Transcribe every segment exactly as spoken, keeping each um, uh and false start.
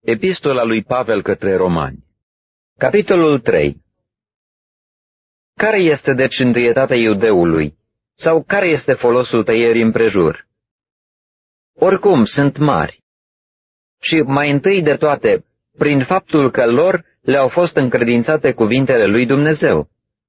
Epistola lui Pavel către Romani. Capitolul trei. Care este deci întâietatea iudeului? Sau care este folosul tăierii împrejur? Oricum sunt mari. Și mai întâi de toate, prin faptul că lor le-au fost încredințate cuvintele lui Dumnezeu.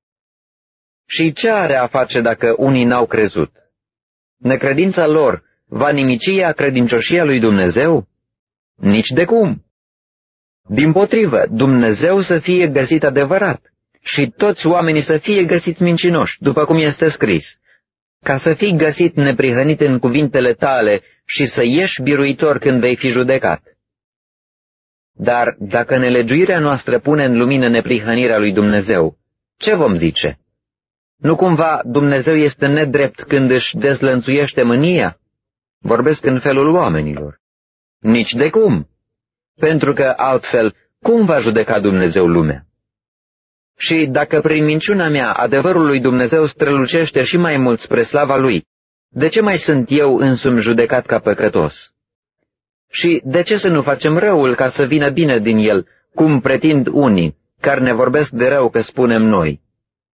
Și ce are a face dacă unii n-au crezut? Necredința lor va nimici credincioșia lui Dumnezeu? Nici de cum. Dimpotrivă, Dumnezeu să fie găsit adevărat și toți oamenii să fie găsiți mincinoși, după cum este scris, ca să fii găsit neprihănit în cuvintele tale și să ieși biruitor când vei fi judecat. Dar dacă nelegiuirea noastră pune în lumină neprihănirea lui Dumnezeu, ce vom zice? Nu cumva Dumnezeu este nedrept când își dezlănțuiește mânia? Vorbesc în felul oamenilor. Nici de cum. Pentru că altfel, cum va judeca Dumnezeu lumea? Și dacă prin minciuna mea adevărul lui Dumnezeu strălucește și mai mult spre slava lui, de ce mai sunt eu însumi judecat ca păcătos? Și de ce să nu facem răul ca să vină bine din el, cum pretind unii, care ne vorbesc de rău că spunem noi?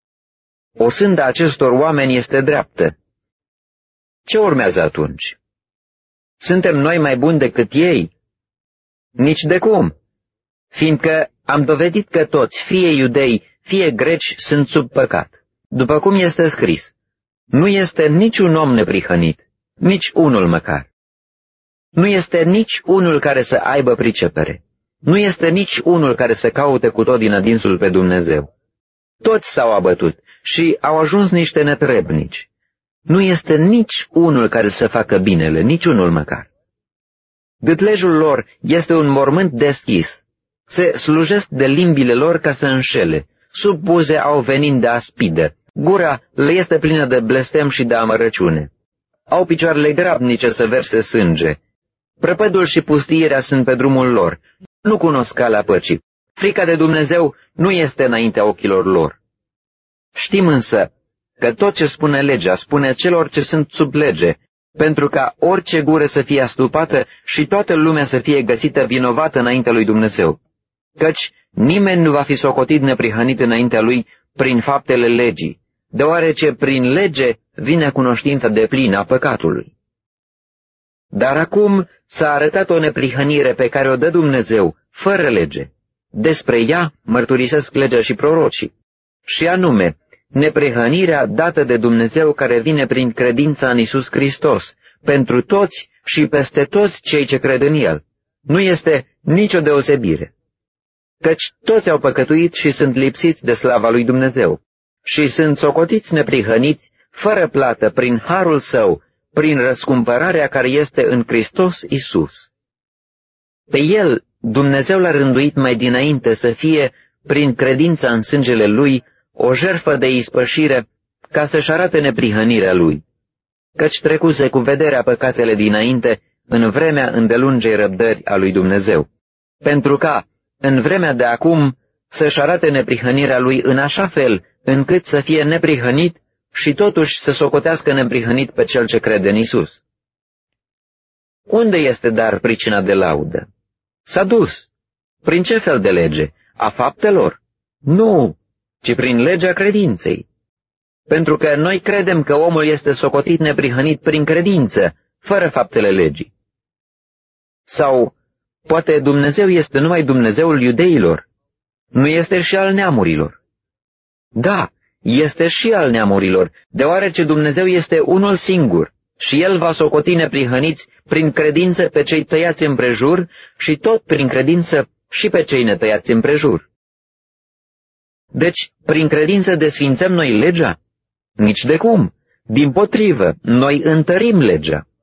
O sânda acestor oameni este dreaptă. Ce urmează atunci? Suntem noi mai buni decât ei? Nici de cum, fiindcă am dovedit că toți, fie iudei, fie greci, sunt sub păcat. După cum este scris, nu este niciun om neprihănit, nici unul măcar. Nu este nici unul care să aibă pricepere. Nu este nici unul care să caute cu tot din adinsul pe Dumnezeu. Toți s-au abătut și au ajuns niște netrebnici. Nu este nici unul care să facă binele, nici unul măcar. Gâtlejul lor este un mormânt deschis. Se slujesc de limbile lor ca să înșele. Sub buze au venin de aspidă. Gura le este plină de blestem și de amărăciune. Au picioarele grabnice să verse sânge. Prăpădul și pustiirea sunt pe drumul lor. Nu cunosc calea păcii. Frica de Dumnezeu nu este înaintea ochilor lor. Știm însă că tot ce spune legea spune celor ce sunt sub lege, pentru ca orice gură să fie astupată și toată lumea să fie găsită vinovată înaintea lui Dumnezeu. Căci nimeni nu va fi socotit neprihănit înaintea lui prin faptele legii, deoarece prin lege vine cunoștința deplină a păcatului. Dar acum s-a arătat o neprihănire pe care o dă Dumnezeu, fără lege. Despre ea mărturisesc legea și prorocii, și anume, neprihănirea dată de Dumnezeu care vine prin credința în Iisus Hristos, pentru toți și peste toți cei ce cred în El. Nu este nicio deosebire. Căci toți au păcătuit și sunt lipsiți de slava lui Dumnezeu și sunt socotiți neprihăniți, fără plată, prin harul Său, prin răscumpărarea care este în Hristos Iisus. Pe El Dumnezeu l-a rânduit mai dinainte să fie, prin credința în sângele Lui, o jertfă de ispășire, ca să-și arate neprihănirea Lui, căci trecuse cu vederea păcatele dinainte în vremea îndelungei răbdări a lui Dumnezeu, pentru ca, în vremea de acum, să-și arate neprihănirea Lui în așa fel, încât să fie neprihănit și totuși să socotească neprihănit pe cel ce crede în Isus. Unde este dar pricina de laudă? S-a dus. Prin ce fel de lege? A faptelor? Nu, ci prin legea credinței. Pentru că noi credem că omul este socotit neprihănit prin credință, fără faptele legii. Sau, poate Dumnezeu este numai Dumnezeul iudeilor? Nu este și al neamurilor? Da, este și al neamurilor, deoarece Dumnezeu este unul singur și El va socoti neprihăniți prin credință pe cei tăiați împrejur și tot prin credință și pe cei netăiați împrejur. Deci, prin credință desfințăm noi legea? Nici de cum. Dimpotrivă, noi întărim legea.